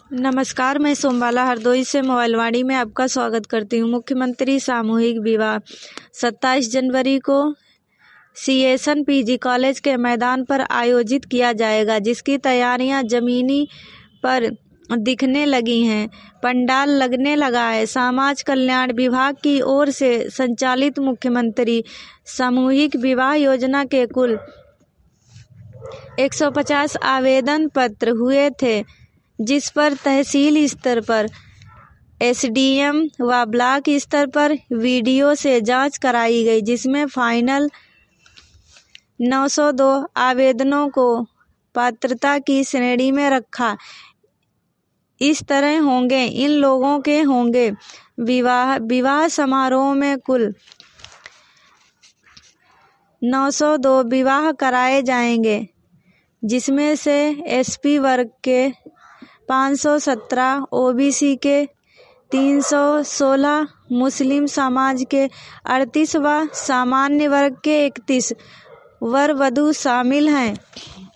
नमस्कार, मैं सोमबाला हरदोई से मोबाइलवाणी में आपका स्वागत करती हूँ। मुख्यमंत्री सामूहिक विवाह 27 जनवरी को सीएसएन पीजी कॉलेज के मैदान पर आयोजित किया जाएगा, जिसकी तैयारियां जमीनी पर दिखने लगी हैं। पंडाल लगने लगा है। समाज कल्याण विभाग की ओर से संचालित मुख्यमंत्री सामूहिक विवाह योजना के कुल 150 आवेदन पत्र हुए थे, जिस पर तहसील स्तर पर एसडीएम व ब्लॉक स्तर पर वीडियो से जांच कराई गई, जिसमें फाइनल 902 आवेदनों को पात्रता की श्रेणी में रखा। इस तरह होंगे इन लोगों के होंगे विवाह समारोह में कुल 902 विवाह कराए जाएंगे, जिसमें से एसपी वर्ग के 517, ओबीसी के 316, मुस्लिम समाज के 38 व सामान्य वर्ग के 31 वर वधु शामिल हैं।